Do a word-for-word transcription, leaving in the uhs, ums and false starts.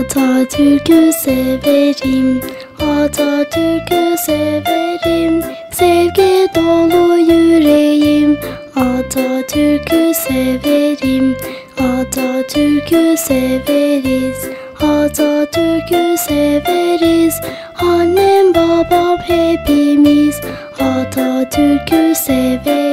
Atatürk'ü severim, Atatürk'ü severim, sevgi dolu yüreğim. Atatürk'ü severim, Atatürk'ü severiz, Atatürk'ü severiz. Annem babam hepimiz Atatürk'ü severiz.